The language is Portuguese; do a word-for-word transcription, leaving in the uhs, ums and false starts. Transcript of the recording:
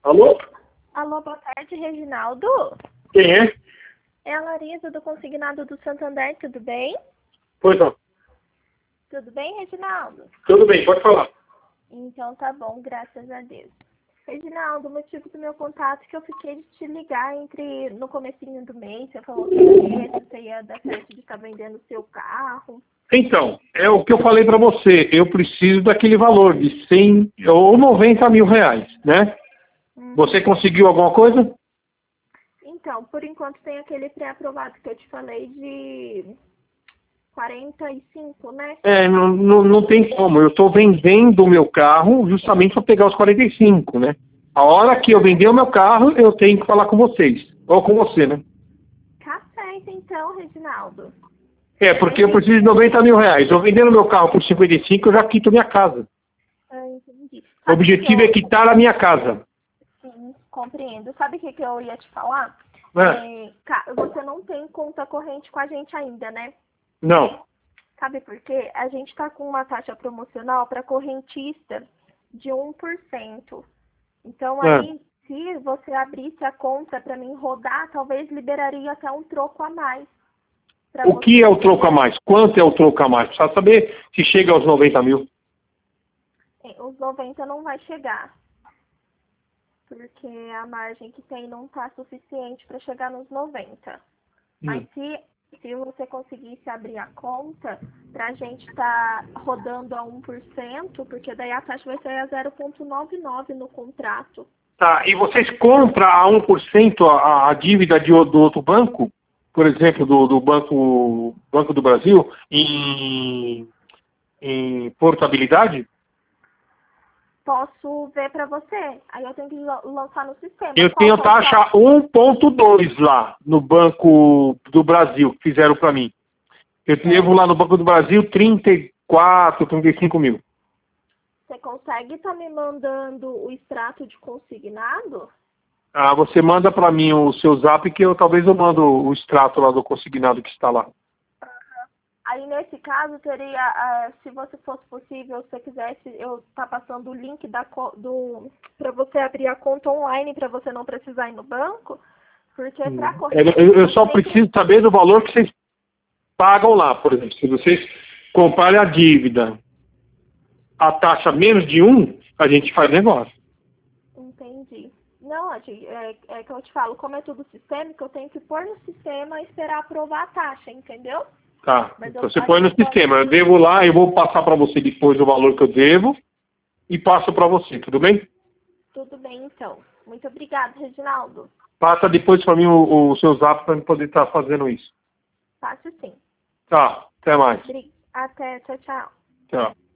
Alô? Alô, boa tarde, Reginaldo. Quem é? É a Larissa do Consignado do Santander, tudo bem? Pois não. Tudo bem, Reginaldo? Tudo bem, pode falar. Então tá bom, graças a Deus. Reginaldo, o motivo do meu contato é que eu fiquei de te ligar entre no comecinho do mês, você falou que ia, se você ia dar certo de estar vendendo o seu carro. Então, é o que eu falei para você. Eu preciso daquele valor de cem ou noventa mil reais, né? Uhum. Você conseguiu alguma coisa? Então, por enquanto tem aquele pré-aprovado que eu te falei de quarenta e cinco, né? É, não, não, não tem como. Eu estou vendendo o meu carro justamente para pegar os quarenta e cinco, né? A hora que eu vender o meu carro, eu tenho que falar com vocês. Ou com você, né? Tá certo então, Reginaldo. É, porque eu preciso de noventa mil reais. Eu vendendo meu carro por cinquenta e cinco, eu já quito minha casa. Ah, entendi. O Sabe o que que objetivo é eu... quitar a minha casa. Sim, compreendo. Sabe o que, que eu ia te falar? É. É, ca- você não tem conta corrente com a gente ainda, né? Não. Sabe por quê? A gente está com uma taxa promocional para correntista de um por cento. Então É. aí, se você abrisse a conta para mim rodar, talvez liberaria até um troco a mais. Pra O que você. é o troco a mais? Quanto é o troco a mais? Precisa saber se chega aos noventa mil. É, os noventa não vai chegar. Porque a margem que tem não está suficiente para chegar nos noventa. Mas Hum. se, se você conseguisse abrir a conta, para a gente estar tá rodando a um por cento, porque daí a taxa vai ser a zero vírgula noventa e nove no contrato. Tá, e vocês compram a um por cento a, a dívida de, o- do outro banco? Por exemplo, do, do banco, banco do Brasil, em, em portabilidade? Posso ver para você. Aí eu tenho que la- lançar no sistema. Eu Qual tenho que é o seu? taxa um ponto dois lá no Banco do Brasil, que fizeram para mim. Eu devo lá no Banco do Brasil trinta e quatro, trinta e cinco mil. Você consegue estar me mandando o extrato de consignado? Ah, você manda para mim o seu zap que eu talvez eu mando o extrato lá do consignado que está lá. Aí, nesse caso, teria, ah, se você fosse possível, se você quisesse, eu tá passando o link da, co- do para você abrir a conta online, para você não precisar ir no banco, porque para É, corrente Eu, eu só sempre... preciso saber do valor que vocês pagam lá, por exemplo. Se vocês comprarem a dívida, a taxa menos de um, a gente faz negócio. Entendi. Não, Adi, é, é que eu te falo, como é tudo sistêmico, eu tenho que pôr no sistema e esperar aprovar a taxa, entendeu? Tá, Mas eu, então você a põe no gente pode... sistema. Eu devo lá, eu vou passar para você depois o valor que eu devo e passo para você, tudo bem? Tudo bem, então. Muito obrigada, Reginaldo. Passa depois para mim o, o seu zap para eu poder estar fazendo isso. Faço sim. Tá, até mais. Bri- Até, tchau, tchau. Tchau.